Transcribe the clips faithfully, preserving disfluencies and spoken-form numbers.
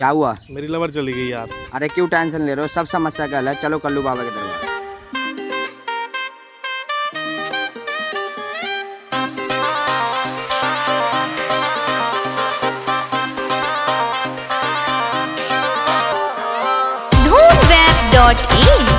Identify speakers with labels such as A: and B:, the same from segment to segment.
A: क्या हुआ?
B: मेरी लवर चली गई यार।
A: अरे क्यों टेंशन ले रहे हो, सब समस्या का हल है। चलो कल्लू बाबा के दरबार।
C: धूमवेब डॉट इन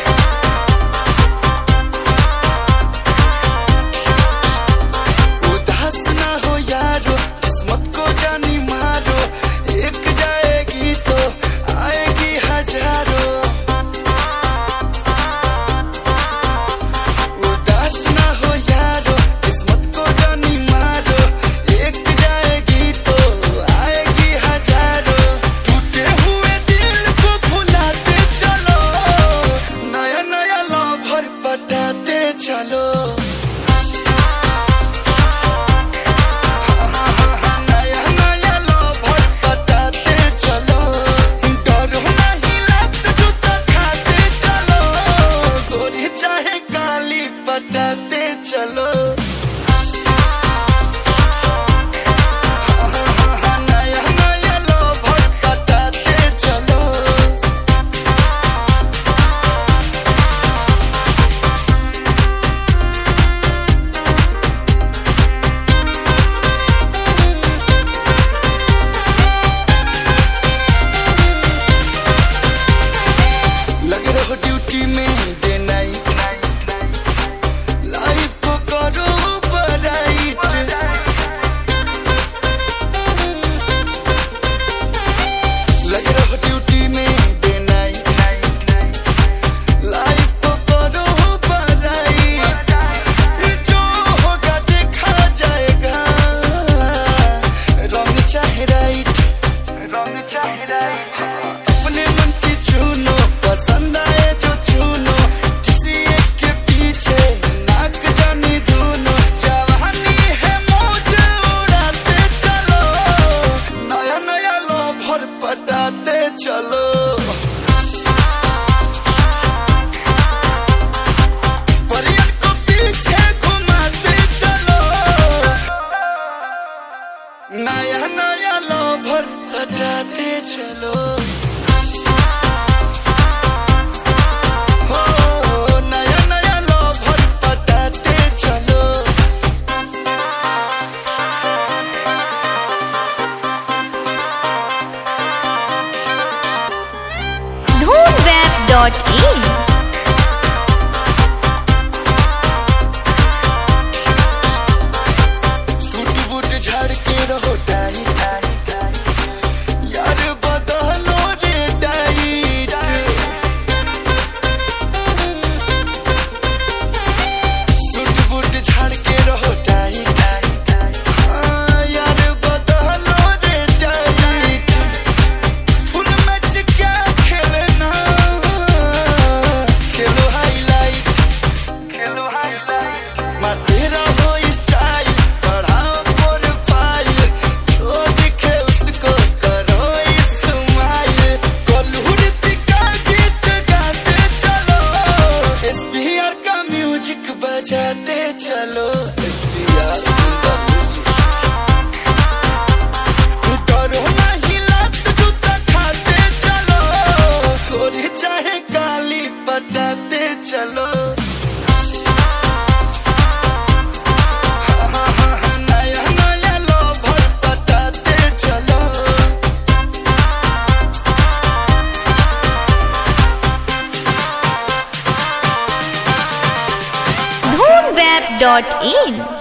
D: चलो नया नया लोभर पटाते चलो, डरो नहीं लत जूता खाते चलो, गोरी चाहे काली पटाते चलो। नया नया लोभर पटाते चलो। ड्यूटी में डे नाइट लाइफ को करो ब्राइट, लगे रहो ड्यूटी में डे नाइट लाइफ को करो ब्राइट, जो होगा देखा जाएगा, रॉन्ग चाहे राइट, रॉन्ग चाहे राइट, अपने मन की चुनो, पसंद आए जो चुनो, किसी एक के पीछे नाक जानी दोनों, जवानी है मौज उड़ाते चलो, नया नया लोभर पटाते चलो। परियन को पीछे घुमाते चलो, नया नया लोभर पटाते चलो।
C: Dhoomweb dot in
D: suit boot झाड़ के रहो टाइट, यार बदलो रे टाइट, सूट बूट झाड़ के रहो टाइट, हाँ यार बदलो रे टाइट, फुल मैच क्या खेलना, खेलो हाईलाइट, खेलो हाईलाइट, मारते रहो स्टाइल, बढ़ाओ प्रोफाइल, जो दिखे उसको करो इस्माइल, कोलूरित का गीत गाते चलो, एसबीआर का म्यूजिक बजाते चलो, एसबीआर का म्यूजिक, डरो नहीं लत जूता खाते चलो, गोरी चाहे काली पटाते चलो। नया नया लोभर पटाते चलो।
C: धूमवेब डॉट इन